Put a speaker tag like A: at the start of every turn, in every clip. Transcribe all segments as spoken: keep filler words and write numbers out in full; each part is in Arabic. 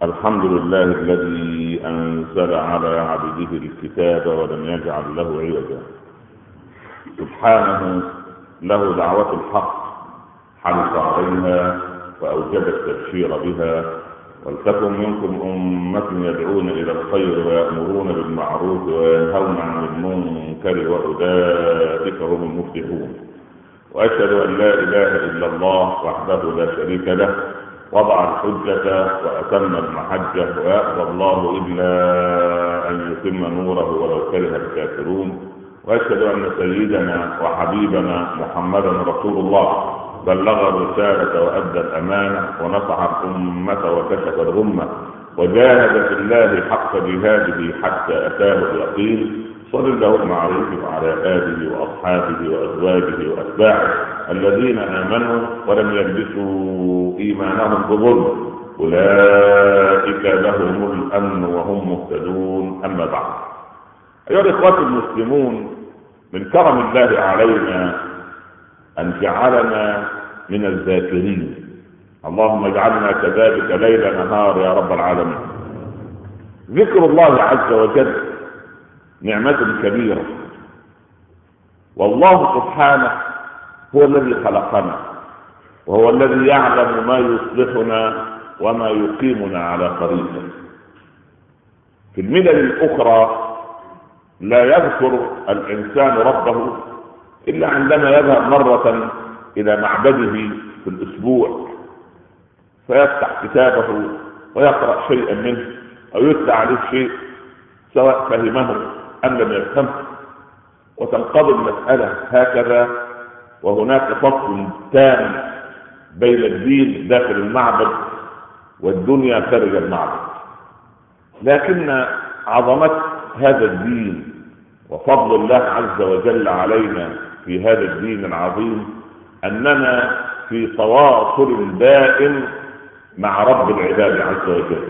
A: الحمد لله الذي أنزل على عبده الكتاب ولم يجعل له عوجا. سبحانه له دعوة الحق حرص عليها وأوجب التبشير بها. ولتكن منكم أمة يدعون إلى الخير ويأمرون بالمعروف وينهون عن المنكر وأولئك هم المفلحون. وأشهد أن لا إله إلا الله وحده لا شريك له، وضع الحجة وأتم المحجة، ويأبى الله إلا أن يتم نوره ولو كره الكافرون. وأشهد أن سيدنا وحبيبنا محمدا رسول الله بلغ الرسالة وأدى الأمانة ونصح الأمة وكشف الغمة وجاهد في الله حق جهاده حتى أتاه اليقين. صلى الله عليه وعلى آله وأصحابه وأزواجه وأتباعه الذين آمنوا ولم يلبسوا إيمانهم بظلم، أولئك لهم الأمن وهم مهتدون. أما بعد، أيها الإخوة المسلمون، من كرم الله علينا أن جعلنا من الذاكرين. اللهم اجعلنا كذلك ليل نهار يا رب العالمين. ذكر الله عز وجل نعمة كبيرة، والله سبحانه هو الذي خلقنا، وهو الذي يعلم ما يصلحنا وما يقيمنا على طريقه. في الملل الأخرى لا يذكر الإنسان ربه إلا عندما يذهب مرة إلى معبده في الأسبوع فيفتح كتابه ويقرأ شيئا منه أو يتلى عليه شيء سواء فهمه أم لم يفهمه، وتنقضي المسألة هكذا. وهناك فصل تام بين الدين داخل المعبد والدنيا خارج المعبد. لكن عظمة هذا الدين وفضل الله عز وجل علينا في هذا الدين العظيم أننا في تواصل دائم مع رب العباد عز وجل.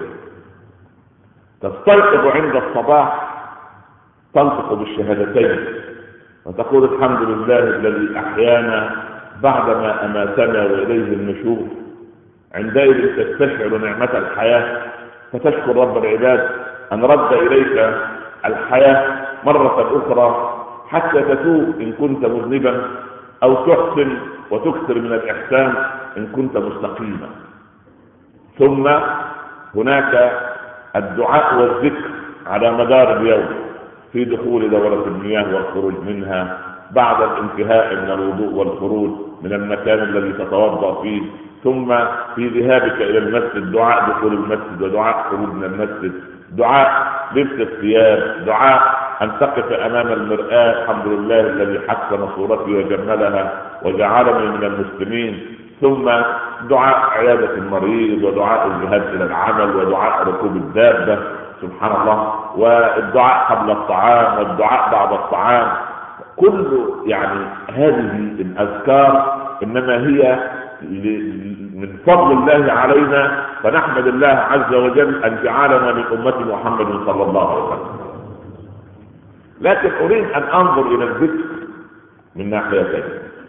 A: تستيقظ عند الصباح تنطق بالشهادتين وتقول الحمد لله الذي أحيانا بعدما أماتنا وإليه النشور. عندئذ تستشعر نعمة الحياة فتشكر رب العباد أن رد إليك الحياة مرة أخرى حتى تتوب إن كنت مذنبا، أو تحسن وتكثر من الإحسان إن كنت مستقيما. ثم هناك الدعاء والذكر على مدار اليوم في دخول دورة المياه والخروج منها، بعد الانتهاء من الوضوء والخروج من المكان الذي تتوضأ فيه، ثم في ذهابك إلى المسجد دعاء دخول المسجد ودعاء خروج من المسجد، دعاء لبس الثياب، دعاء أن تقف أمام المرآة الحمد لله الذي حسن صورتي وجملها وجعلني من المسلمين، ثم دعاء عيادة المريض ودعاء الذهاب إلى العمل ودعاء ركوب الدابة سبحان الله، والدعاء قبل الطعام والدعاء بعد الطعام. كل يعني هذه الأذكار إنما هي من فضل الله علينا، فنحمد الله عز وجل أن جعلنا من أمة محمد صلى الله عليه وسلم. لكن أريد أن أنظر إلى الذكر من ناحيتين.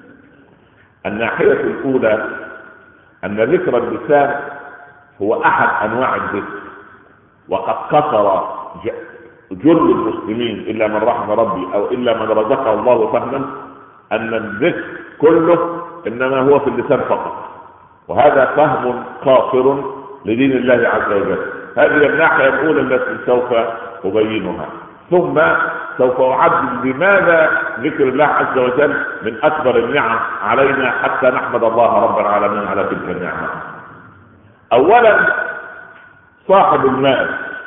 A: الناحية الأولى أن ذكر اللسان هو أحد أنواع الذكر، وقد كثر جل المسلمين إلا من رحم ربي أو إلا من رزقه الله فهما أن الذكر كله إنما هو في اللسان فقط، وهذا فهم خاطر لدين الله عز وجل. هذه الناحية الأولى التي سوف أبينها، ثم سوف أعدل لماذا ذكر الله عز وجل من أكبر النعم علينا حتى نحمد الله رب العالمين على تلك النعمة. أولا، صاحب المال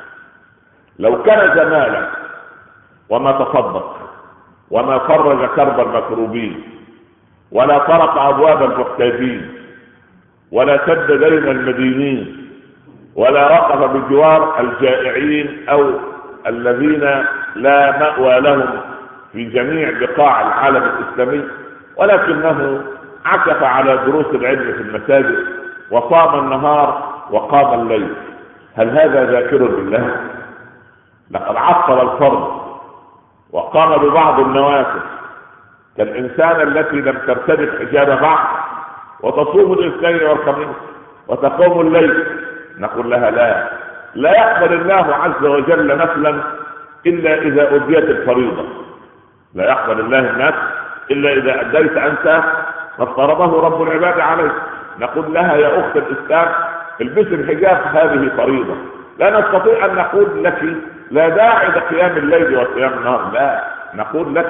A: لو كان مالا وما تصدق وما فرج كرب المكروبين ولا طرق أبواب المحتاجين ولا سد دين المدينين ولا وقف بجوار الجائعين أو الذين لا مأوى لهم في جميع بقاع العالم الإسلامي، ولكنه عكف على دروس العلم في المساجد وصام النهار وقام الليل، هل هذا ذاكر لله؟ لقد عطل الفرض وقام ببعض النوافل كالإنسان التي لم ترتدي حجاب بعض وتصوم الاثنين والخميس وتقوم الليل، نقول لها لا، لا يقبل الله عز وجل نفلا إلا إذا أديت الفريضة. لا يقبل الله النفس إلا إذا أديت أنت ما افترضه رب العباد عليك. نقول لها يا أخت الإسلام البس الحجاب، هذه فريضة. لا نستطيع أن نقول لك لا داعي لقيام الليل وقيام النهار، لا، نقول لك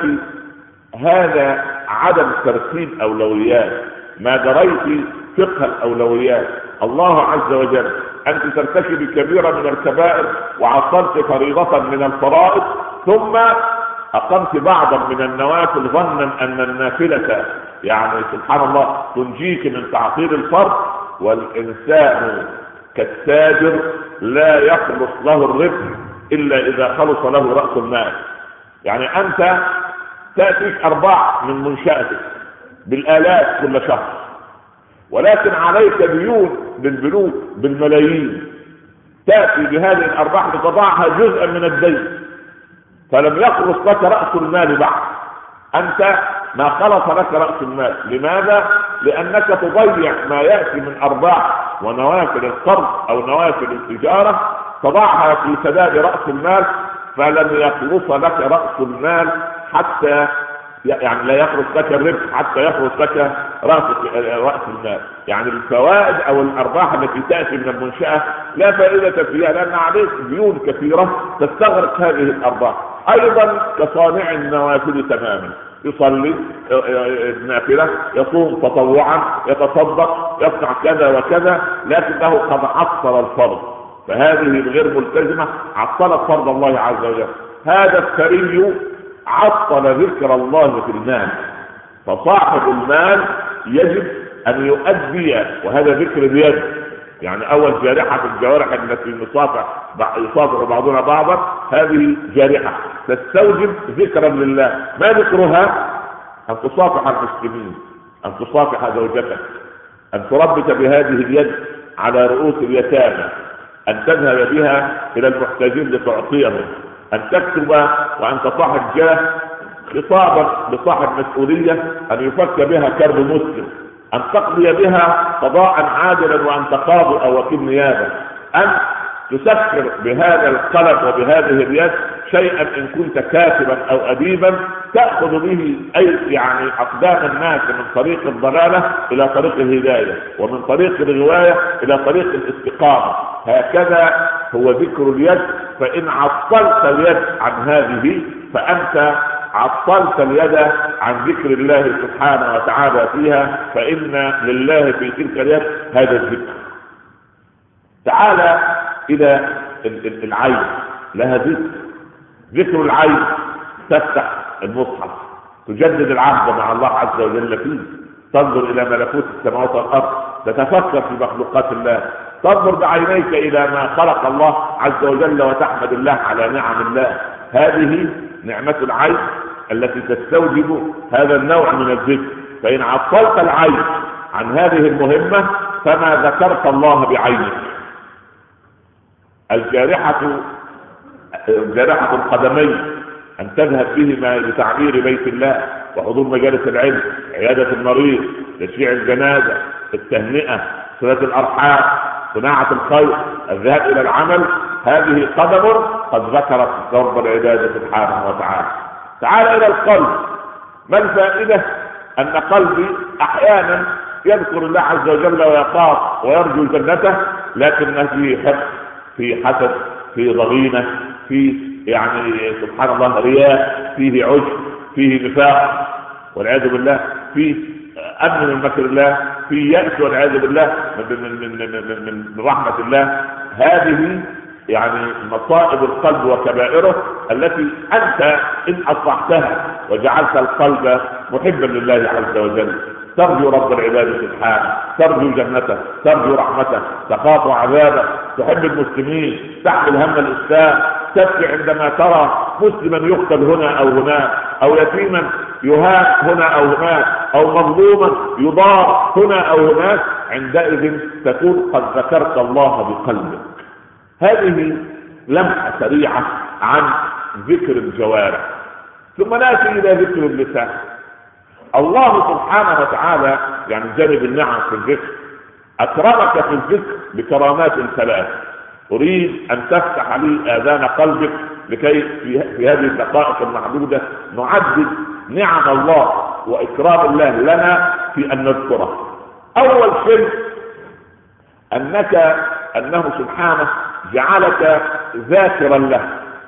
A: هذا عدم ترتيب أولويات، ما دريت فقه الأولويات. الله عز وجل أنت ترتكب كبيرة من الكبائر وعطلت فريضة من الفرائض، ثم أقمت بعضا من النوافل ظنا أن النافلة يعني سبحان الله تنجيك من تعطيل الفرض. والإنسان كالتاجر لا يخلص له الربح إلا إذا خلص له رأس المال. يعني أنت تأتيك أرباح من منشأتك بالآلاف كل شهر، ولكن عليك ديون بالبنوك بالملايين، تأتي بهذه الأرباح لتضعها جزءا من الدين، فلم يخلص لك رأس المال بعد. أنت ما خلص لك رأس المال. لماذا؟ لأنك تضيع ما يأتي من أرباح ونوافل القرض أو نوافل التجارة، تضعها في سداد رأس المال، فلم يخلص لك رأس المال حتى يعني لا يخلص لك الربح حتى يخلص لك رأس رأس المال. يعني الفوائد أو الأرباح التي تأتي من المنشأة لا فائدة فيها، لأن عليك ديون كثيرة تستغرق هذه الأرباح. أيضا كصانع النوافل تماما، يصلي نافلة، يصوم تطوعا، يتصدق، يصنع كذا وكذا، لكنه قد عطل الفرض، فهذه الغير ملتزمة عطلت فرض الله عز وجل. هذا الثري عطل ذكر الله في المال، فصاحب المال يجب أن يؤدي، وهذا ذكر اليد، يعني أول جارحة في الجوارح التي نصافح يصافح بعضنا بعضا، هذه جارحة تستوجب ذكرا لله. ما ذكرها؟ أن تصافح المسلمين، أن تصافح زوجتك، أن تربط بهذه اليد على رؤوس اليتامى، أن تذهب بها إلى المحتاجين لتعطيهم، أن تكتب وأن تصاحب جاه خطابا لصاحب مسؤولية أن يفك بها كرب مسلم، أن تقضي بها قضاء عادلا وأنت قاضي أو وكيل نيابة، أن تسكر بهذا القلم وبهذه اليد شيئا إن كنت كاتبا أو أديبا تأخذ به أي يعني أقدام الناس من طريق الضلالة إلى طريق الهداية، ومن طريق الرواية إلى طريق الاستقامة. هكذا هو ذكر اليد. فإن عطلت اليد عن هذه فأنت عطلت اليد عن ذكر الله سبحانه وتعالى فيها، فإن لله في تلك اليد هذا الذكر. تعالى إلى العين، لها ذكر. ذكر العين تفتح المصحف، تجدد العهد مع الله عز وجل فيه، تنظر إلى ملكوت السماوات والأرض، تتفكر في مخلوقات الله، تنظر بعينيك إلى ما خلق الله عز وجل وتحمد الله على نعم الله. هذه نعمة العين التي تستوجب هذا النوع من الذكر. فإن عطلت العين عن هذه المهمة فما ذكرت الله بعينك. الجارحة جارحة القدمين أن تذهب بهما لتعمير بيت الله وحضور مجالس العلم، عيادة المريض، تشييع الجنازة، التهنئة، صلة الأرحام، صناعة الخير، الذهاب إلى العمل. هذه قدم قد ذكرت رب العباد سبحانه وتعالى. تعال إلى القلب. ما الفائدة أن قلبي أحيانا يذكر الله عز وجل ويخاف ويرجو جنته، لكن فيه حقد، في حسد، في ضغينة، في يعني سبحان الله رياء، فيه عجب، فيه نفاق والعياذ بالله، فيه أمن من مكر الله، في يأس والعياذ بالله من, من, من, من, من رحمة الله. هذه يعني مصائب القلب وكبائره التي أنت إن أصلحتها وجعلت القلب محبا لله عز وجل، ترجو رب العباد سبحانه، ترجو جنته، ترجو رحمته، تخاف عذابه، تحب المسلمين، تحمل هم الإسلام، تبكي عندما ترى مسلما يقتل هنا أو هناك، أو يتيما يهان هنا أو هناك، أو مظلوما يضار هنا أو هناك. عندئذ تكون قد ذكرت الله بقلبك. هذه لمحة سريعة عن ذكر الجوارح. ثم نأتي إلى ذكر اللسان. الله سبحانه وتعالى يعني جانب النعم في الذكر أكرمك في الذكر بكرامات ثلاث. أريد أن تفتح لي آذان قلبك لكي في هذه الدقائق المعدودة نعدد نعم الله وإكرام الله لنا في أن نذكره. أول شيء أنك أنه سبحانه جعلك ذاكرا له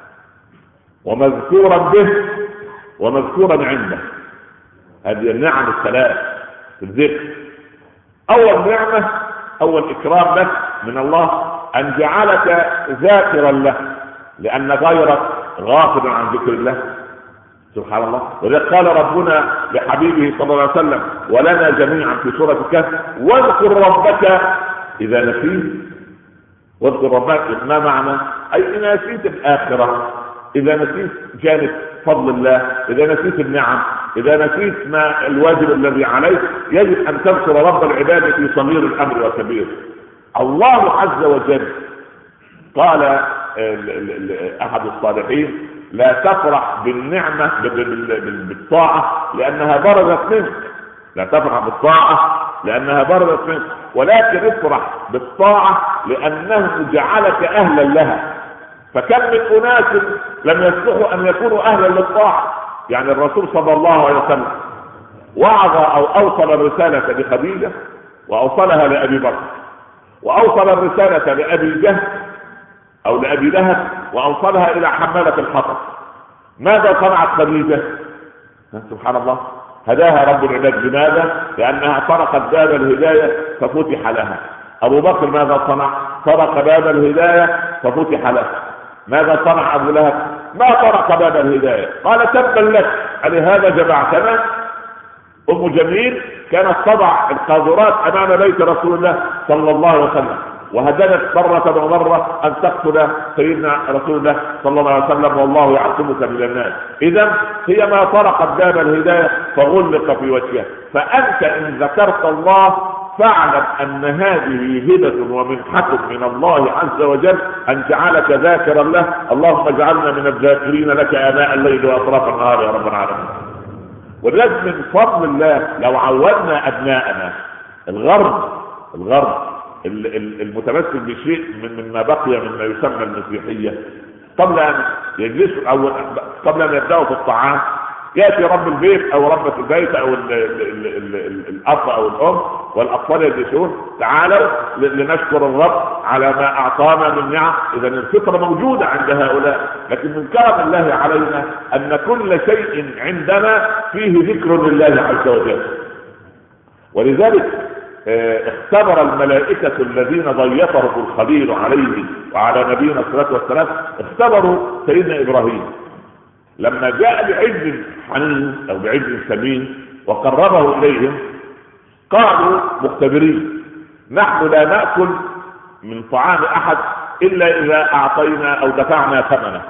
A: ومذكورا به ومذكورا عنده. هذه النعم الثلاث في الذكر. أول نعمة، أول إكرام لك من الله أن جعلك ذاكرا له، لأن غيرك غافل عن ذكر الله سبحان الله. ولذلك قال ربنا لحبيبه صلى الله عليه وسلم ولنا جميعا في سورة الكهف: واذكر ربك إذا نسيت. واذكر ربك ما معنى؟ أي إذا نسيت الآخرة، إذا نسيت جانب فضل الله، إذا نسيت النعم، إذا نسيت ما الواجب الذي عليك، يجب أن تذكر رب العباد في صغير الأمر وكبير. الله عز وجل قال أحد الصالحين: لا تفرح بالنعمة بالطاعة لأنها برزت منك، لا تفرح بالطاعة لأنها برزت منك، ولكن افرح بالطاعة لأنه جعلك أهلا لها. فكم من أناس لم يصلحوا أن يكونوا أهلا للطاعة. يعني الرسول صلى الله عليه وسلم وعظ أو أوصل الرسالة لخديجة وأوصلها لأبي بكر، وأوصل الرسالة لأبي جهل أو لأبي لهب، وأوصلها إلى حمالة الحطب. ماذا صنعت خديجة؟ سبحان الله، هداها رب العباد. لماذا؟ لأنها طرقت باب الهداية ففتح لها. أبو بكر ماذا صنع؟ طرق باب الهداية ففتح له. ماذا صنع أبو لهب؟ ما طرق باب الهداية، قال تبا لك ألهذا جمعتنا؟ أم جميل كانت تضع القاذورات أمام بيت رسول الله صلى الله عليه وسلم، وهددت مرة ومرة أن تقتل سيدنا رسول الله صلى الله عليه وسلم والله يعصمك من الناس. إذا هي ما طرقت باب الهداية فغلق في وجهها. فأنت إن ذكرت الله فاعلم أن هذه هبة ومنحة من الله عز وجل أن جعلك ذاكرا له. اللهم اجعلنا من الذاكرين لك آناء الليل وأطراف النهار يا رب العالمين. ولذلك من فضل الله لو عودنا أبناءنا الغرب الغرب المتمسك بشيء من مما بقي مما يسمى المسيحية، قبل أن يجلسوا أو قبل أن يبدأوا في الطعام يأتي رب البيت أو ربة البيت أو ال ال ال ال الأب أو الأم والأطفال يجلسون: تعالوا لنشكر الرب على ما أعطانا من نعم. إذا الفطرة موجودة عند هؤلاء، لكن من كرم الله علينا أن كل شيء عندنا فيه ذكر لله عز وجل. ولذلك اختبر الملائكة الذين ضيفهم الخليل عليه وعلى نبينا الصلاة والسلام، اختبروا سيدنا إبراهيم لما جاء بعجل حنين أو بعجل سمين وقربه إليهم. قالوا مختبرين: نحن لا نأكل من طعام أحد إلا إذا أعطينا أو دفعنا ثمنه.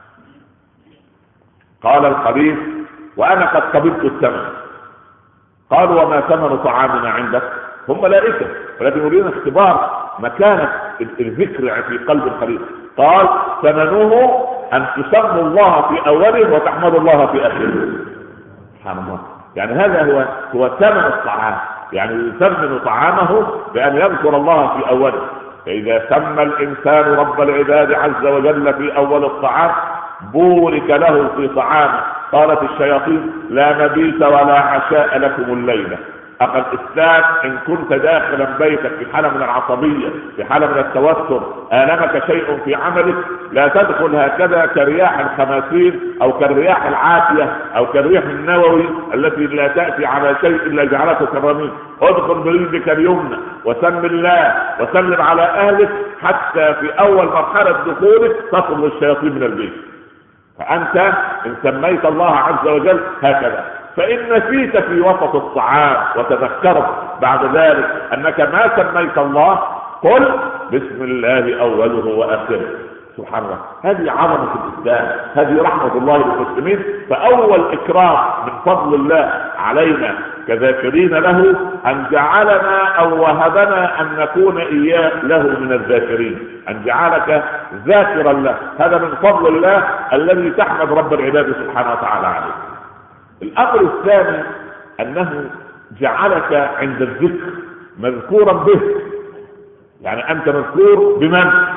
A: قال الخليل: وأنا قد قبلت الثمن. قالوا: وما ثمن طعامنا عندك؟ هم ملائكة ولكن يريدون اختبار مكانة الذكر في قلب الخليل. قال: ثمنه أن تسموا الله في أوله وتحمدوا الله في آخره. سبحان الله. يعني هذا هو هو ثمن الطعام، يعني يثمن طعامه بأن يذكر الله في أوله. فإذا سمى الإنسان رب العباد عز وجل في أول الطعام بورك له في طعامه. قالت الشياطين: لا مبيت ولا عشاء لكم الليلة. أخي الإسلام، إن كنت داخلا بيتك في حالة من العصبية، في حالة من التوتر، آلمك شيء في عملك، لا تدخل هكذا كرياح الخماسين أو كالرياح العاتية أو كالريح النووي التي لا تأتي على شيء إلا جعلته كالرميم. ادخل برجلك اليمنى وسم الله وسلم على أهلك حتى في أول مرحلة دخولك تطرد الشياطين من البيت. فأنت إن سميت الله عز وجل هكذا. فإن نسيت في وسط الطعام وتذكرت بعد ذلك أنك ما سميت الله، قل بسم الله أوله وآخره. سبحان الله. هذه عظمة الإسلام، هذه رحمة الله للمسلمين. فأول إكرام من فضل الله علينا كذاكرين له أن جعلنا أو وهبنا أن نكون إياه له من الذاكرين، أن جعلك ذاكرا له. هذا من فضل الله الذي تحمد رب العباد سبحانه وتعالى عليه. الأمر الثاني أنه جعلك عند الذكر مذكورا به. يعني أنت مذكور بمن؟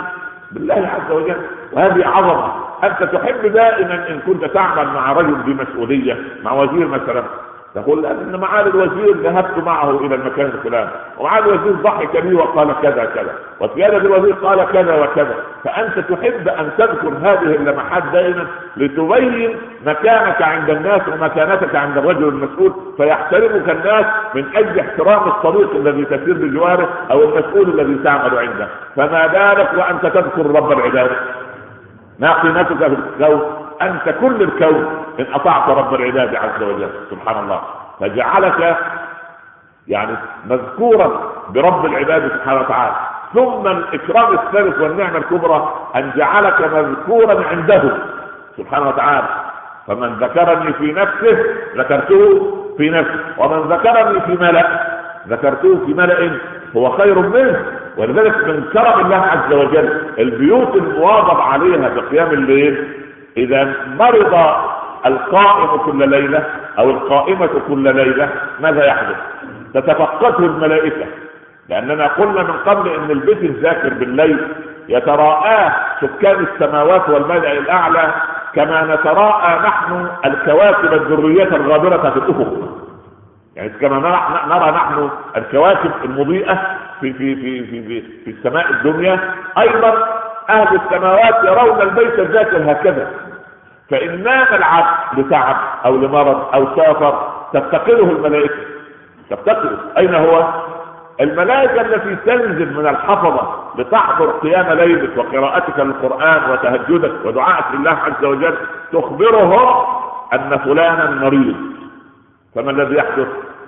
A: بالله عز وجل. وهذه عظمة. أنت تحب دائما إن كنت تعمل مع رجل بمسؤولية، مع وزير مثلا، تقول أن معالي الوزير ذهبت معه إلى المكان الفلاني، ومعالي الوزير ضحك لي وقال كذا كذا، وسيادة الوزير قال كذا وكذا. فأنت تحب أن تذكر هذه اللمحات دائما لتبين مكانك عند الناس ومكانتك عند الرجل المسؤول، فيحترمك الناس من أجل احترام الصديق الذي تسير بجواره أو المسؤول الذي تعمل عنده. فما بالك وأنت تذكر رب العباد؟ ما قيمتك في الكون؟ أنت كل الكون إن أطعت رب العباد عز وجل سبحان الله. فجعلك يعني مذكورا برب العباد سبحانه وتعالى. ثم الإكرام الثالث والنعمة الكبرى أن جعلك مذكورا عنده سبحانه وتعالى. فمن ذكرني في نفسه ذكرته في نفسه، ومن ذكرني في ملأ ذكرته في ملأ هو خير منه. ولذلك من كرم الله عز وجل البيوت المواظب عليها بقيام الليل، إذا مرض القائم كل ليلة أو القائمة كل ليلة ماذا يحدث؟ تتفقده الملائكة. لأننا قلنا من قبل أن البيت الذاكر بالليل يتراءاه سكان السماوات والملأ الأعلى كما نتراءى نحن الكواكب الذرية الغابرة في الأفق. يعني كما نرى نحن الكواكب المضيئة في في في في في, في السماء الدنيا، أيضا أهل السماوات يرون البيت الذاكر هكذا. فإن نام العبد لتعب أو لمرض أو سافر تفتقده الملائكة. تفتقده أين هو؟ الملائكة التي تنزل من الحفظة لتحضر قيام ليلك وقراءتك للقرآن وتهجدك ودعائك لله عز وجل تخبره أن فلانا مريض. فما الذي يحدث؟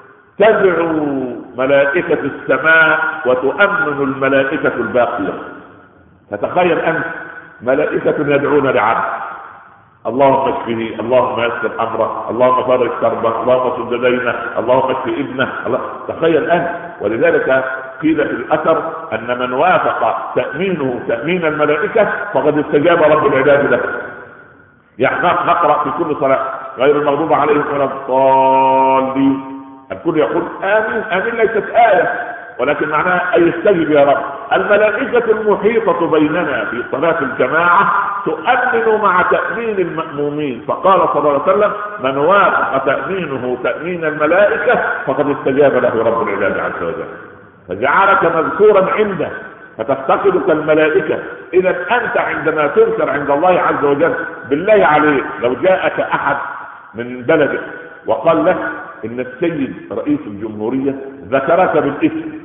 A: تدعو ملائكة السماء وتؤمن الملائكة الباقية. فتخيل أنت ملائكة يدعون لعبد اللهم اشفه، اللهم يسر امره، اللهم فرج كربه، اللهم سد دينه، اللهم اشف ابنه. الله. تخيل انت. ولذلك قيل في الاثر ان من وافق تامينه تامين الملائكه فقد استجاب رب العباد له. يعني نقرا في كل صلاه غير المغضوب عليهم ولا الضالين، الكل يقول امين. امين ليست ايه ولكن معناها اي استجب يا رب. الملائكة المحيطة بيننا في صلاة الجماعة تؤمن مع تأمين المأمومين. فقال صلى الله عليه وسلم من وافق تأمينه تأمين الملائكة فقد استجاب له رب العباد عز وجل. فجعلك مذكورا عنده فتفتقدك الملائكة. إذا أنت عندما تذكر عند الله عز وجل بالله عليك لو جاءك أحد من بلدك وقال لك إن السيد رئيس الجمهورية ذكرك بالاسم،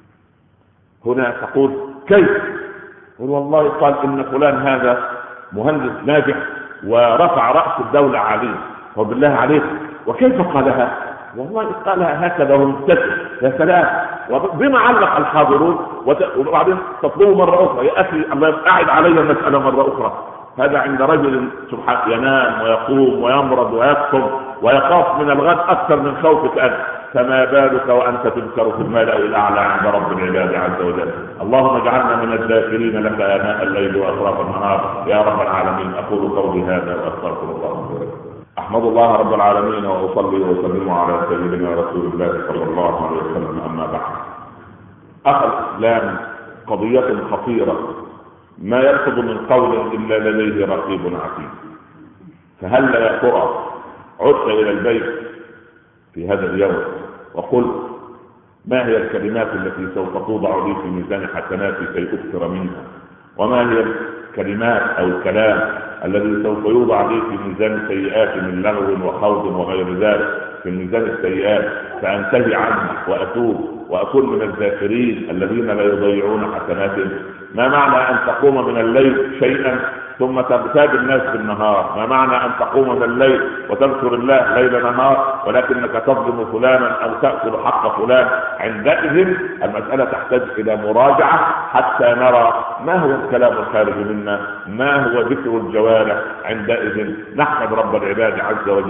A: هنا تقول كيف؟ قل والله قال إن فلان هذا مهندس ناجح ورفع رأس الدولة عليه. وبالله عليك وكيف قالها؟ والله قالها هكذا ومبتسم. يا سلام. وبما علق الحاضرون وبعدين تطلبوا مرة أخرى يا أخي الله أعد علي المسألة مرة أخرى. هذا عند رجل سبحانه ينام ويقوم ويمرض ويكتم ويخاف من الغد أكثر من خوفك أنت، فما بالك وأنت تذكر في الملأ الأعلى عند رب العباد عز وجل. اللهم اجعلنا من الذاكرين لك آناء الليل وأطراف النهار يا رب العالمين. أقول قولي هذا وأستغفر الله لي. أحمد الله رب العالمين وأصلي وأسلم على سيدنا رسول الله صلى الله عليه وسلم. أما بعد، أخي الإسلام قضية خطيرة ما يلفظ من قول إلا لديه رقيب عتيد. فهل يا ترى عدت إلى البيت في هذا اليوم وقل ما هي الكلمات التي سوف توضع لي في ميزان حسناتي كي أكثر منها، وما هي الكلمات أو الكلام الذي سوف يوضع لي في ميزان سيئات من لغو وخوض وغير ذلك في ميزان السيئات فأنتهي عنه وأتوب وأكون من الذاكرين الذين لا يضيعون حسناتهم. ما معنى أن تقوم من الليل شيئا ثم تغتاب الناس بالنهار؟ ما معنى أن تقوم من الليل وتذكر الله ليل نهار ولكنك تظلم فلانا أو تأكل حق فلان؟ عندئذ المسألة تحتاج إلى مراجعة حتى نرى ما هو الكلام الخارج منا، ما هو ذكر الجوارح. عندئذ نحمد رب العباد عز وجل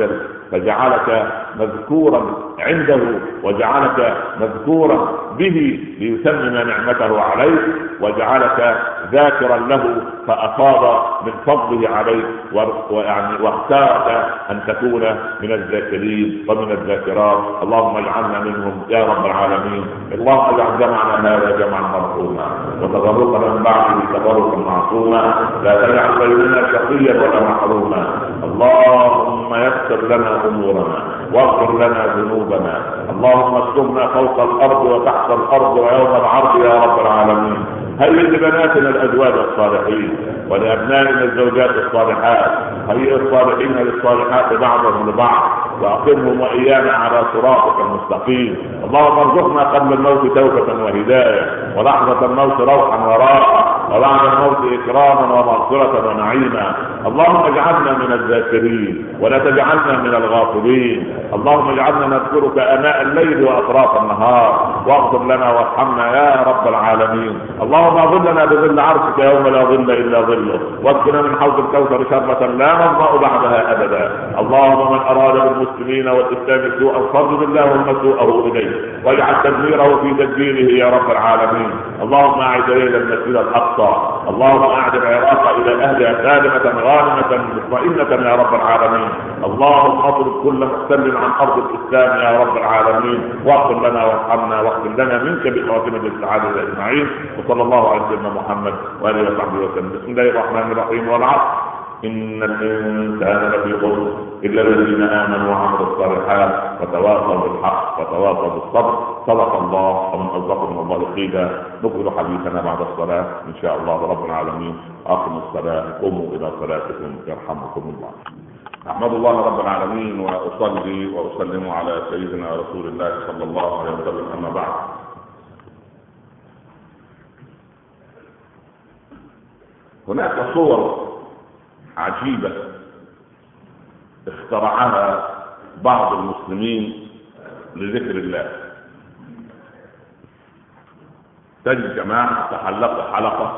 A: فجعلك مذكورا عنده وجعلك مذكورا به ليتمم نعمته عليك، وجعلك ذاكرا له فأفاض من فضله عليك، ويعني واختارك أن تكون من الذاكرين ومن الذاكرات. اللهم اجعلنا منهم يا رب العالمين. اللهم اجعل جمعنا هذا جمعا مرحوما وتفرقنا من بعده تفرقا معصوما، لا تجعل بيننا شقيا ولا محروما. اللهم يسر لنا امورنا واغفر لنا ذنوبنا. اللهم استرنا فوق الارض وتحت الارض ويوم العرض يا رب العالمين. هيئ لبناتنا الازواج الصالحين ولابنائنا الزوجات الصالحات، هيئ الصالحين للصالحات بعضهم لبعض، واقمهم وايانا على صراطك المستقيم. اللهم ارزقنا قبل الموت توبه وهدايه، ولحظه الموت روحا وراحه، وبعد الموت اكراما ومغفره ونعيما. اللهم اجعلنا من الذاكرين ولا تجعلنا من الغافلين. اللهم اجعلنا نذكرك اناء الليل واطراف النهار، واغفر لنا وارحمنا يا رب العالمين. اللهم اظلنا بظل عرشك يوم لا ظل الا ظله، واسقنا من حوض الكوثر شربة لا نظمأ بعدها ابدا. اللهم من اراد بالمسلمين والاسلام سوءا فارد اللهم سوءه اليه، واجعل تدميره في تدبيره يا رب العالمين. اللهم اعد الينا المسجد الاقصى، اللهم اعد العراق الى اهلها سالمة غانمة مطمئنة يا رب العالمين. اللهم اطرد كل محتل عن ارض الاسلام يا رب العالمين، واغفر لنا وارحمنا واغفر لنا منك بخاتمة السعادة اجمعين. وصلى الله على سيدنا محمد واله وصحبه وسلم. بسم الله الرحمن الرحيم. والعصر ان الانسان لفي خسر الا الذين امنوا وعملوا الصالحات وتواصوا بالحق وتواصوا بالصبر. صدق الله ومن اصدق من الله قيلا. نكمل حديثنا بعد الصلاه ان شاء الله رب العالمين. اقيموا الصلاه قوموا الى صلاتكم يرحمكم الله. احمد الله رب العالمين واصلي واسلم على سيدنا رسول الله صلى الله عليه وسلم. اما بعد، هناك صور عجيبة اخترعها بعض المسلمين لذكر الله. تجد جماعة تحلقوا حلقة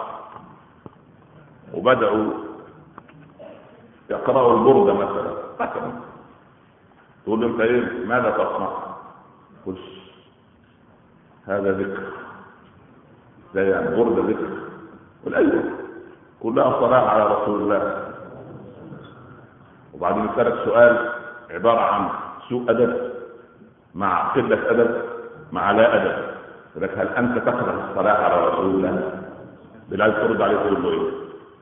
A: وبدأوا يقرأوا البردة مثلا مثلا تقول انت ايه ماذا تصنع؟ قل هذا ذكر، زي يعني بردة ذكر. قل ايوه، كلها صلاة على رسول الله. وبعدين يسألك سؤال عبارة عن سوء أدب مع قلة أدب مع لا أدب، لك هل أنت تكره الصلاة على رسول الله؟ بلا ترد عليه تقول له إيه؟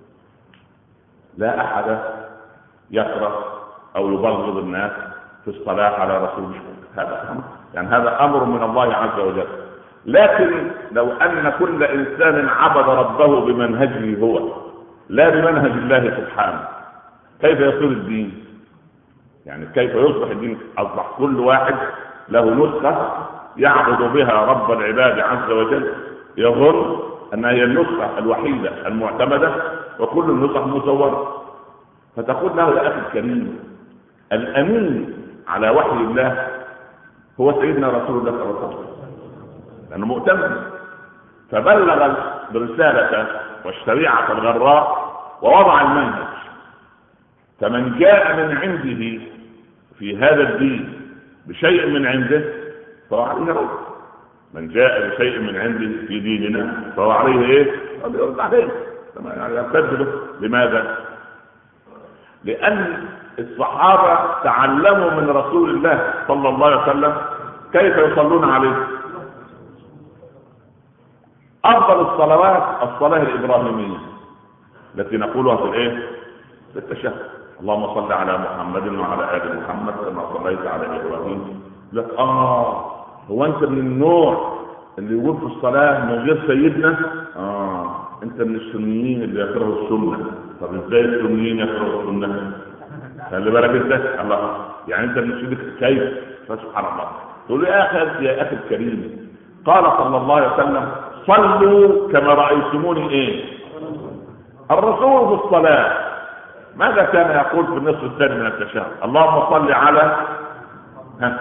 A: لا أحد يكره أو يبغض الناس في الصلاة على رسول الله. هذا أمر، يعني هذا أمر من الله عز وجل. لكن لو أن كل إنسان عبد ربه بمنهجه هو لا بمنهج الله سبحانه، كيف يصير الدين؟ يعني كيف يصبح الدين؟ أصبح كل واحد له نسخة يعبد بها رب العباد عز وجل، يظن أنها هي النسخة الوحيدة المعتمدة، وكل النسخ مزورة. فتقول له يا أخي الكريم، الأمين على وحي الله هو سيدنا رسول الله صلى الله عليه وسلم، لأنه مؤتمن، فبلغ برسالة والشريعة الغراء ووضع المنهج. فمن جاء من عنده في هذا الدين بشيء من عنده فهو عليه رد. من جاء بشيء من عنده في ديننا فهو عليه ايه؟ يرد عليه، يعني يكذبه. لماذا؟ لأن الصحابة تعلموا من رسول الله صلى الله عليه وسلم كيف يصلون عليه. أفضل الصلوات الصلاة الإبراهيمية التي نقولها في الايه؟ في التشهد. اللهم صل على محمد وعلى آل محمد كما صليت على إبراهيم. لك آه هو أنت من النوع اللي يقول في الصلاة من غير سيدنا؟ آه أنت من السنيين اللي يكرهوا السنة. طب إزاي السنيين يكرهوا السنة؟ خلي بالك أنت الله، يعني أنت من السنة كيف؟ فسبحان الله. تقول يا أخي يا أخي الكريم، قال صلى الله عليه وسلم صلوا كما رأيتموني إيه؟ الرسول في الصلاة ماذا كان يقول في النصف الثاني من التشهد؟ اللهم صل على ها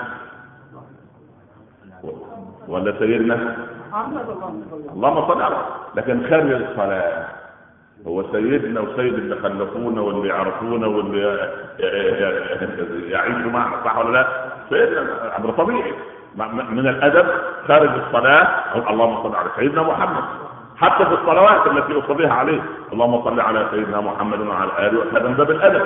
A: ولا سيدنا؟ اللهم صل على. لكن خارج الصلاة هو سيدنا وسيد اللي خلفونا واللي يعرفونا واللي يعيشوا معنا، صح ولا لا؟ سيدنا امر طبيعي. من الادب خارج الصلاه اللهم صل على سيدنا محمد، حتى في الصلوات التي اصليها عليه اللهم صل على سيدنا محمد وعلى اله وصحبه، من باب الادب.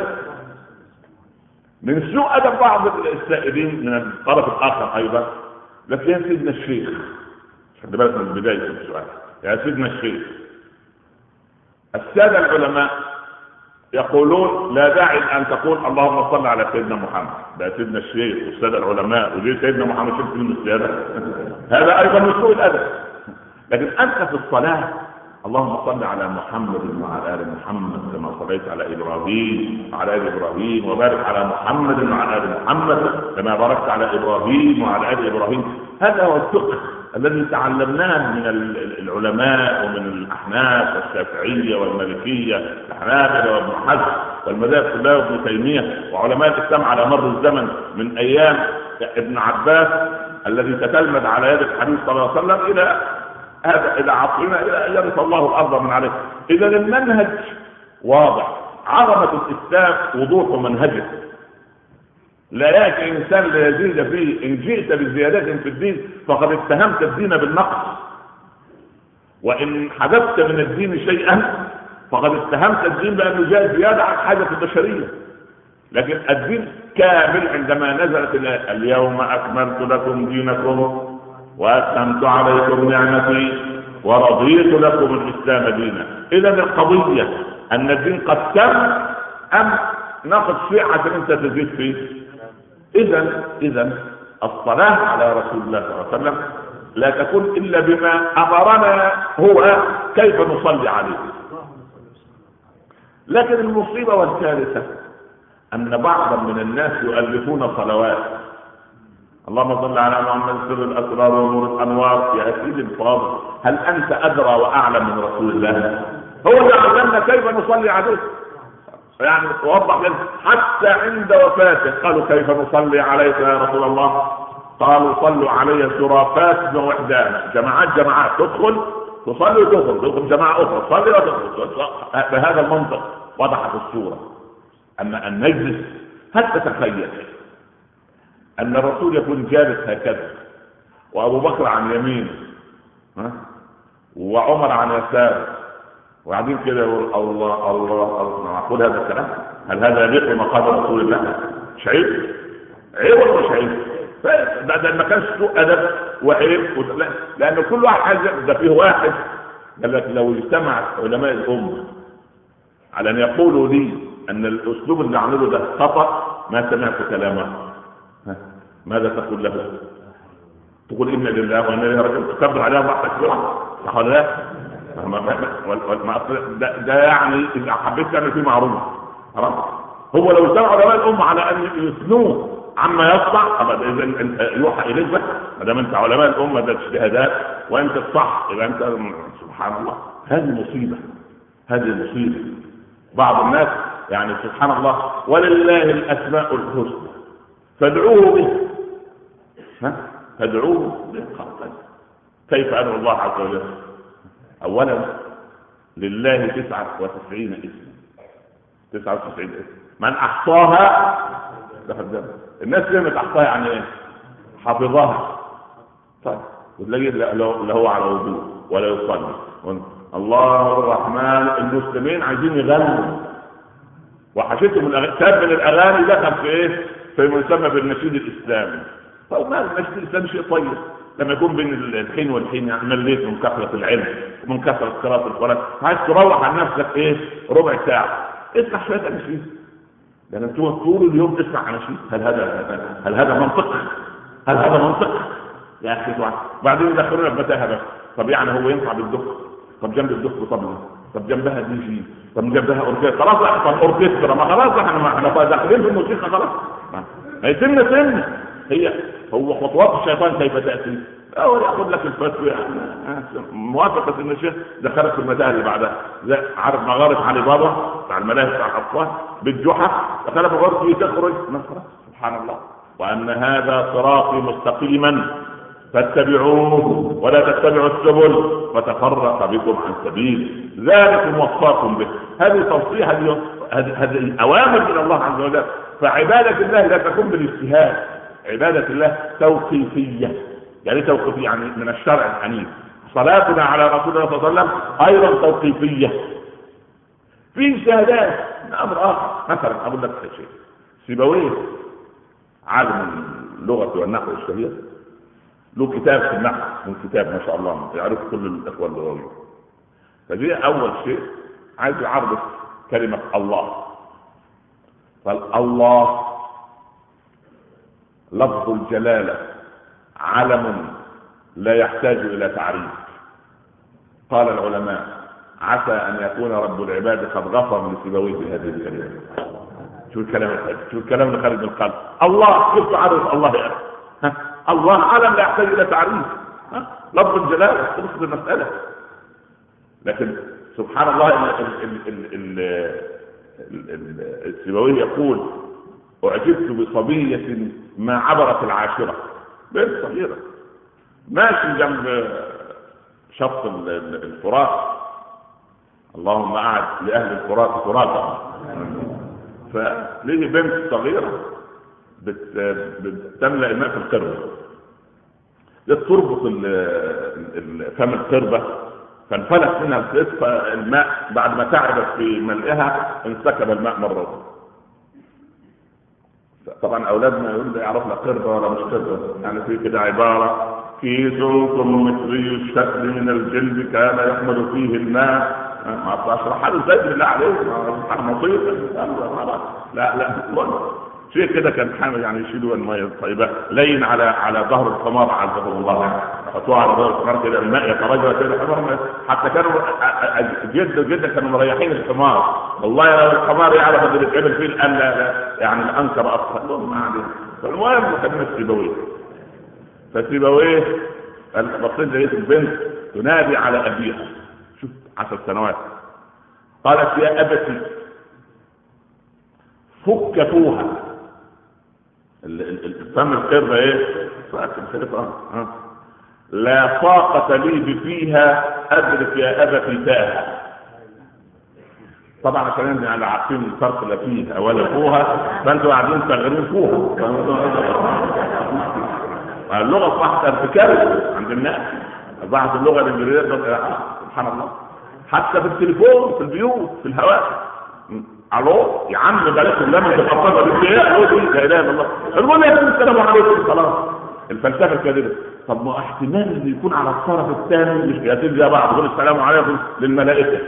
A: من سوء ادب بعض السائلين من الطرف الاخر ايضا، لكن يا سيدنا الشيخ، خد بالك من بدايه السؤال، يا سيدنا الشيخ. الساده العلماء يقولون لا داعي ان تقول اللهم صل على سيدنا محمد، ده سيدنا الشيخ والساده العلماء، وليه سيدنا محمد شفت من السياده؟ هذا ايضا من سوء الادب. لكن انت في الصلاه اللهم صل على محمد وعلى ال محمد كما صليت على ابراهيم وعلى ال ابراهيم، وبارك على محمد وعلى ال محمد كما باركت على ابراهيم وعلى ال ابراهيم. هذا هو الفقه الذي تعلمناه من العلماء ومن الاحناف والشافعيه والمالكيه، الحنابلة وابن حزم والمذاهب كلها وابن تيميه وعلماء الاسلام على مر الزمن، من ايام ابن عباس الذي تتلمذ على يد الحبيب صلى الله عليه وسلم الى هذا الى عصرنا، الى ان يرث الله الارض من عليه. اذا المنهج واضح، عظمه الاسلام وضوح منهجه. لا ياتي انسان ليزيد فيه، ان جئت بزيادات في الدين فقد اتهمت الدين بالنقص، وان حدثت من الدين شيئا فقد اتهمت الدين بانه جاء زياده عن حاجه البشريه. لكن الدين كامل عندما نزلت اليوم اكملت لكم دينكم واتممت عليكم نعمتي ورضيت لكم الاسلام دينا. اذا القضيه ان الدين قد تم ام ناخذ شيء عشان انت تزيد فيه. اذا اذا الصلاه على رسول الله صلى الله عليه وسلم لا تكون الا بما امرنا هو كيف نصلي عليه. لكن المصيبه والكارثه ان بعضا من الناس يؤلفون صلوات اللهم صل على محمد سر الاسرار ونور الانوار. يا سيدي الفاضل، هل انت ادرى واعلم من رسول الله؟ هو اللي علمنا كيف نصلي عليه. يعني توضح لنا حتى عند وفاته قالوا كيف نصلي عليك يا رسول الله؟ قالوا صلوا علي شرافات ووحدان، جماعات جماعات، تدخل تصلي وتخرج، تدخل جماعه اخرى تصلي وتخرج. بهذا المنطق وضحت الصوره. اما ان نجلس، هل تتخيل ان الرسول يكون جالس هكذا وابو بكر عن يمينه وعمر عن يساره وبعدين كده يقول الله الله الله، معقول هذا الكلام؟ هل هذا يليق بمقام رسول الله؟ مش عيب؟ عيب ولا مش عيب؟ ده ما كانش سوء ادب وعيب، لان كل واحد عايز. ده فيه واحد قال لك لو اجتمع علماء الامه على ان يقولوا لي ان الاسلوب اللي عمله ده خطا ما سمعت كلامه، ماذا تقول له؟ تقول إنا لله وإنا إليه راجعون، تكبر عليها وحدك صح ولا لا؟ ده, ده يعني إذا حبيت تعمل فيه معروف. هو لو اجتمع علماء الأمة على أن يثنوه عما يصنع، إذا أنت يوحى إليك بس ما دام أنت علماء الأمة ده اجتهادات وأنت الصح، يبقى أنت سبحان الله. هذه مصيبة، هذه مصيبة. بعض الناس يعني سبحان الله ولله الأسماء الحسنى فادعوه به، ها فادعوه بالقلب. كيف أدعو الله عز وجل؟ أولا لله تسعة وتسعين اسم، تسعة وتسعين اسم من أحصاها دخل الجنة. الناس لما أحصاها يعني إيه؟ حافظها. طيب وتلاقي لا هو على وضوء ولا يصلي. الله الرحمن، المسلمين عايزين يغنوا وحشتهم الأغاني. كتاب من الأغاني دخل في إيه؟ في ما يسمى بالنشيد الإسلامي. طيب ما النشيد الإسلامي شيء طيب لما يكون بين الحين والحين، يعني مليت من كثرة العلم ومن كثرة قراءة القرآن، عايز تروح عن نفسك إيه؟ ربع ساعة اسمع شوية أناشيد. لأن أنتوا طول اليوم تسمع أناشيد. هل هذا هل هذا منطق؟ هل هذا منطق؟ يا أخي بعدين يدخلونا بمتاهة بس. طب يعني هو ينفع بالدق؟ طب جنب الدق طبعا، طب جنبها دي جي، طب جنبها اوركسترا. خلاص طب اوركسترا ما خلاص احنا ما احنا داخلين في الموسيقى خلاص. هي سنه سنه هي هو خطوات الشيطان كيف تاتي؟ اول ياخذ لك الفتوى يعني موافقه ان الشيخ دخلت في المتاهه اللي بعدها. زي عارف مغارب علي بابا بتاع الملاهي بتاع الاطفال بالجحا، دخلت مغارب تخرج. سبحان الله. وان هذا صراطي مستقيما فاتبعوه ولا تتبعوا السبل فتفرق بكم عن سبيل ذلكم وصاكم به. هذه توصيه، هذه هذه اوامر من الله عز وجل. فعباده الله لا تكون بالاجتهاد، عباده الله توقيفيه. يعني توقيفيه يعني من الشرع الحنيف. صلاتنا على رسول الله صلى الله عليه وسلم ايضا توقيفيه. في شهادات امر اخر. مثلا اقول لك شيء، سيبويه عالم اللغه والنحو الشهير له كتاب في النحو، من كتاب ما شاء الله يعرف كل الاخوه اللغويين. فدي اول شيء عايز يعرف كلمه الله. فالله لفظ الجلاله علم لا يحتاج الى تعريف. قال العلماء عسى ان يكون رب العباد قد غفر لسيبويه بهذه الكلمه. شو الكلام الخارج، شو الكلام اللي خارج من القلب. الله كيف تعرف الله يا اخي؟ الله علم لا يحتاج الى تعريف. لفظ الجلاله تخص المساله. لكن سبحان الله السيبويه يقول اعجبت بصبيه ما عبرت العاشره. بنت صغيره ماشي جنب شط الفرات، اللهم اعد لاهل الفرات فراتهم. فليه بنت صغيره بتملأ الماء في القربة، تربط فم القربة فانفلت منها الماء. بعد ما تعبت في ملئها انسكب الماء مرة. طبعا اولادنا يقول لي يعرف لا قربة ولا مش قربة، يعني في كده عبارة كيس مصري الشكل من الجلد كان يحمل فيه الماء. ما اشرح له ازاي بالله عليك، مصيبه. لا لا شيء كده كان حامل يعني يشيلوا الماء الطيبه لين على على ظهر الحمار عزه الله، حطوها على ظهر الحمار كده الماء يترجى كده الحمار. حتى كانوا جد جدا كانوا مريحين الحمار. والله لو الحمار يعرف اللي بيتعمل فيه الان لا لا يعني الانكر اصلا ما عليه. فالمهم كلمه سيبويه. فسيبويه بصيت لقيت البنت تنادي على ابيها، شوف عشر سنوات. قالت يا ابتي فك فوها. الفم القربة ايه؟ اه لا طاقة لي بفيها ادرك يا ابتي تاها. طبعا عشان يعني عارفين الفرق لا فيها ولا فوها، فانتوا قاعدين شغالين فوها. اللغة صح ارتكاب عند الناس، بعض اللغة الانجليزية سبحان الله. حتى في التليفون في البيوت في الهواء الو يا عم بلاش لما تفكر بالشيء او دي لا اله الا الله. المهم يقول السلام عليكم خلاص. الفلسفه كده. طب ما احتمال ان يكون على الطرف الثاني مش بيقول زي بعض، يقول السلام عليكم للملائكه.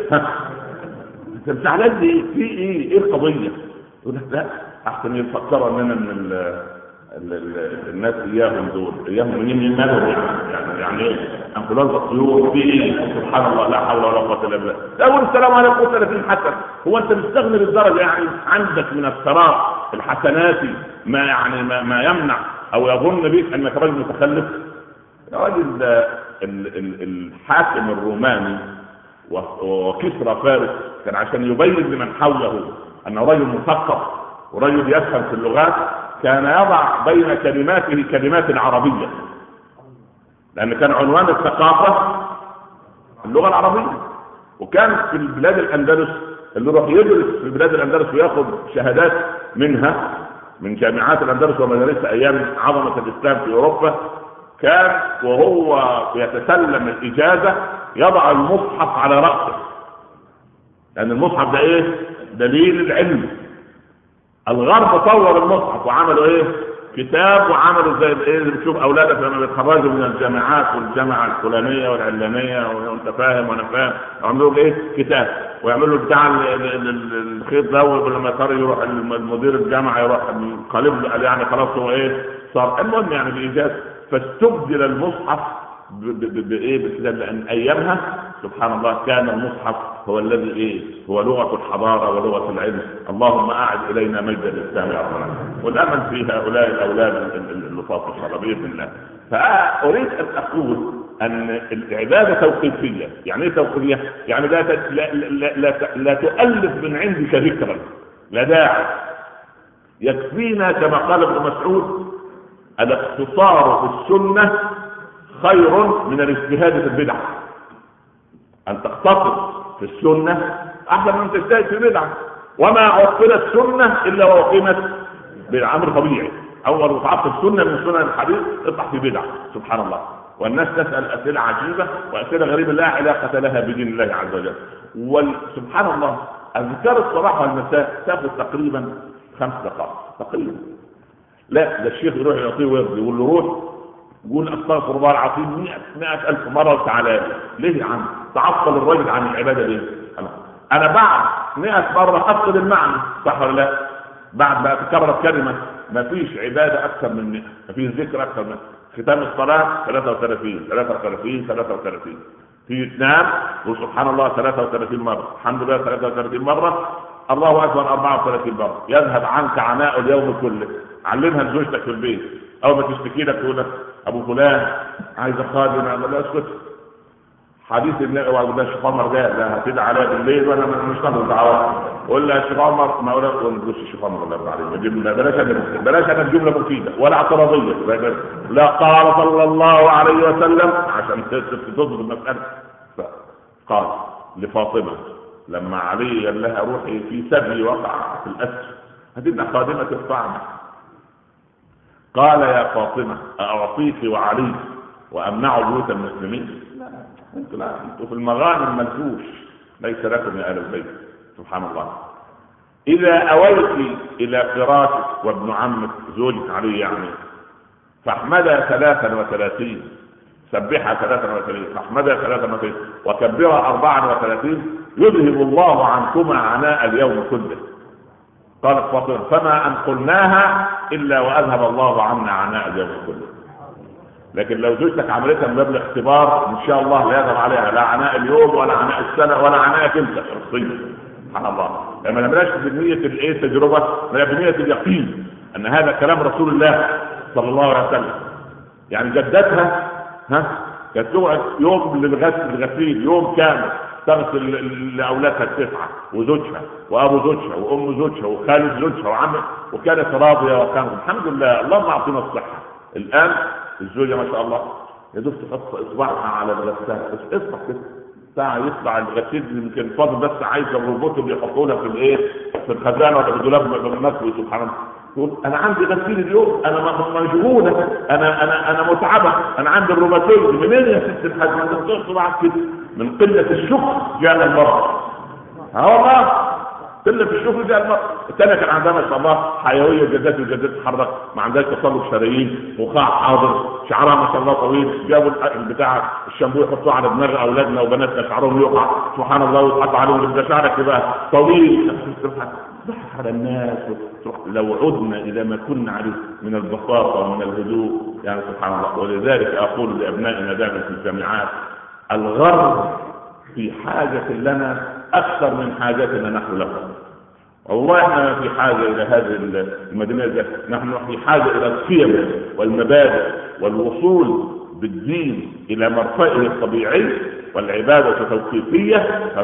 A: انت زعلان ليه؟ في ايه؟ ايه القضيه؟ يقول لك لا احسن يفكروا اننا من ال ال ال الناس اياهم دول اياهم منين مالهم يعني يعني ايه؟ انفلونزا الطيور في ايه؟ سبحان الله لا حول ولا قوه الا بالله. اول السلام عليكم ثلاثين حسن. هو انت مستغني للدرجه يعني عندك من الثراء الحسنات ما يعني ما, ما يمنع او يظن بك انك رجل متخلف؟ يا راجل الحاكم الروماني وكسرى فارس كان عشان يبين لمن حوله انه رجل مثقف ورجل يفهم في اللغات كان يضع بين كلماته كلمات عربيه، لان كان عنوان الثقافه اللغه العربيه. وكان في البلاد الاندلس اللي يروح يدرس في بلاد الاندلس وياخذ شهادات منها من جامعات الاندلس ومدارسها ايام عظمه الاسلام في اوروبا، كان وهو يتسلم الاجازه يضع المصحف على راسه، لان المصحف ده ايه؟ دليل العلم. الغرب طور المصحف وعملوا ايه؟ كتاب، وعملوا زي ايه اللي بتشوف اولادك لما بيتخرجوا من الجامعات والجامعه الفلانيه والعلانيه وانت فاهم وانا فاهم، يعملوا ايه؟ كتاب، ويعملوا بتاع الخيط ده، ولما صار يروح المدير الجامعه يروح قالب يعني خلاص هو ايه صار. المهم يعني بايجاز فاستبدل المصحف بايه؟ بالكتاب، لان ايامها سبحان الله كان المصحف هو الذي ايه؟ هو لغه الحضاره ولغه العلم. اللهم اعد الينا مجد الاسلام يا رب، والامل في هؤلاء الاولاد اللطاف ان شاء الله باذن الله. فاريد ان اقول ان العباده توقيفيه. يعني ايه توقيفيه؟ يعني لا لا, لا, لا, لا تؤلف من عندك ذكرا، لا داعي. يكفينا كما قال ابن مسعود الاقتصار في السنه خير من الاجتهاد في البدع. ان تقتصر في السنه احسن من تجتهد في البدع. وما عطلت سنه الا واقيمت بدعه، امر طبيعي. اول ما تعطل سنه من سنن الحديث اطلع في بدعه، سبحان الله. والناس تسال اسئله عجيبه واسئله غريبه لا علاقه لها بدين الله عز وجل. وسبحان الله اذكار الصباح والمساء تاخذ تقريبا خمس دقائق تقريبا. لا ده الشيخ يروح يعطيه ورد يقول له روح قول استغفر الله العظيم مئة ألف مرة وتعالى. ليه يا عم؟ تعطل الرجل عن العبادة ليه؟ أنا, أنا بعد مئة مرة أفقد المعنى، صح ولا لا؟ بعد ما تكرر كلمة ما فيش عبادة أكثر من مئة، ما فيش ذكر أكثر من ختام الصلاة ثلاثة وثلاثين ثلاثة وثلاثين ثلاثة وثلاثين في تنام قول سبحان الله ثلاثة وثلاثين مرة، الحمد لله ثلاثة وثلاثين مرة، الله أكبر أربعة وثلاثين مرة. يذهب عنك عناء اليوم كله. علمها لزوجتك في البيت، أو ما تشتكي لك تقول لك ابو فلان عايز خادم، لا اسكت. حديث النبي وقال الشيخ عمر ده لا هتدعي عليا بالليل وانا مش قادر دعوات. قول له يا شيخ عمر ما اقول لك ولا الشيخ عمر ولا يرضى عليه بلاش انا بلاش انا الجمله مفيده ولا اعتراضيه. لا قال صلى الله عليه وسلم عشان تضبط المساله. قال لفاطمه لما علي قال لها روحي في سبي وقع في الاسر هتبقى خادمه الطعام. قال يا فاطمة أعطيك وعليك وأمنع بيوت المسلمين؟ لا أنتوا لا أنتوا في المغانم ملكوش، ليس لكم يا آل البيت. سبحان الله. إذا أويت إلى فراشك وابن عمك زوجك علي يعني فاحمدها ثلاثا وثلاثين، سبحها ثلاثا وثلاثين، فاحمدها ثلاثا وثلاثين وكبرها أربعا وثلاثين يذهب الله عنكما عناء اليوم كله. قالت فاطمة فما أن قلناها إلا وأذهب الله عنا عناء اليوم كله. لكن لو زوجتك عملتها من باب الاختبار إن شاء الله لا يذهب عليها لا عناء اليوم ولا عناء السنة ولا عناء انت شخصيا. سبحان الله. لما نعملهاش بنية الايه التجربة، لا بنية اليقين أن هذا كلام رسول الله صلى الله عليه وسلم. يعني جدتها ها كانت تقعد يوم للغسل الغسيل يوم كامل تغسل لاولادها التسعه وزوجها وابو زوجها وام زوجها وخالد زوجها وعمه وكانت راضيه وكان الحمد لله اللهم اعطينا الصحه. الان الزوجه ما شاء الله يا دوب تحط اصبعها على الغساله بس اصبع كده ساعه يطلع الغسيل يمكن فاضل بس عايز الروبوت اللي يحطوا لها في الايه في الخزانه ولا في الدولاب المكوي. سبحان الله. تقول انا عندي غسيل اليوم انا مشغوله انا انا انا متعبه انا عندي الروماتويد. منين يا ست الحاج؟ انت بتحط معك كده من قله الشكر جاء المرض. ها والله قله الشكر جاء المرض. الثانيه كان عندها ما شاء الله حيويه جدات وجدات تتحرك ما عندهاش تصلب شرايين وقاع حاضر شعرها ما شاء الله طويل. جابوا بتاع الشامبو يحطوه على دماغ اولادنا وبناتنا شعرهم يقع سبحان الله ويتحط عليهم يبقى شعرك يبقى طويل. ضحك على الناس. لو عدنا الى ما كنا عليه من البساطه ومن الهدوء يعني سبحان الله. ولذلك اقول لابنائنا دائما في الجامعات الغرب في حاجه لنا اكثر من حاجتنا نحن له. والله احنا في حاجه الى هذه المدينه دي. نحن في حاجه الى القيم والمبادئ والوصول بالدين الى مرفئه الطبيعي والعباده توقيفيه.